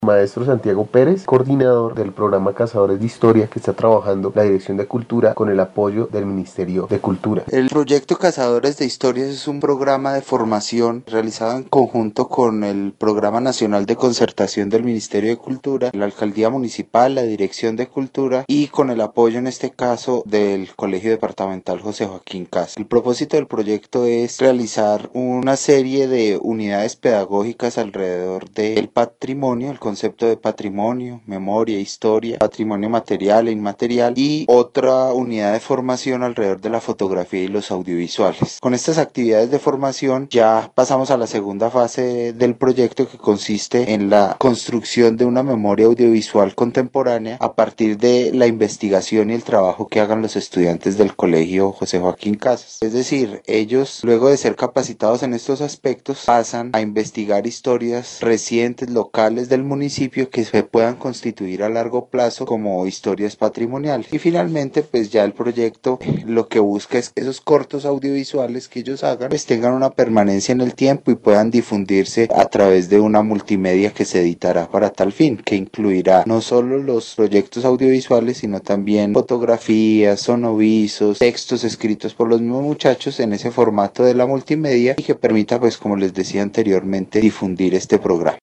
Maestro Santiago Pérez, coordinador del programa Cazadores de Historia que está trabajando la Dirección de Cultura con el apoyo del Ministerio de Cultura. El proyecto Cazadores de Historias es un programa de formación realizado en conjunto con el Programa Nacional de Concertación del Ministerio de Cultura, la Alcaldía Municipal, la Dirección de Cultura y con el apoyo en este caso del Colegio Departamental José Joaquín Caz. El propósito del proyecto es realizar una serie de unidades pedagógicas alrededor del patrimonio, el concepto de patrimonio, memoria, historia, patrimonio material e inmaterial y otra unidad de formación alrededor de la fotografía y los audiovisuales. Con estas actividades de formación ya pasamos a la segunda fase del proyecto, que consiste en la construcción de una memoria audiovisual contemporánea a partir de la investigación y el trabajo que hagan los estudiantes del Colegio José Joaquín Caz. Es decir, ellos luego de ser capacitados en estos aspectos pasan a investigar historias recientes locales del municipio que se puedan constituir a largo plazo como historias patrimoniales. Y finalmente pues ya el proyecto lo que busca es que esos cortos audiovisuales que ellos hagan pues tengan una permanencia en el tiempo y puedan difundirse a través de una multimedia que se editará para tal fin, que incluirá no solo los proyectos audiovisuales sino también fotografías, sonovisos, textos escritos por los mismos muchachos en ese formato de la multimedia y que permita pues como les decía anteriormente difundir este programa.